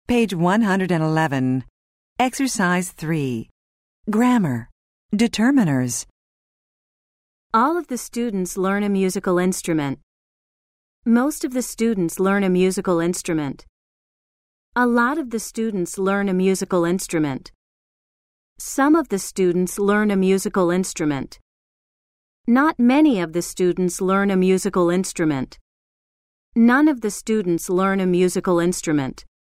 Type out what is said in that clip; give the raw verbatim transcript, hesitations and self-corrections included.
Page one hundred eleven. Exercise three. Grammar. Determiners. All of the students learn a musical instrument. Most of the students learn a musical instrument. A lot of the students learn a musical instrument. Some of the students learn a musical instrument. Not many of the students learn a musical instrument. None of the students learn a musical instrument.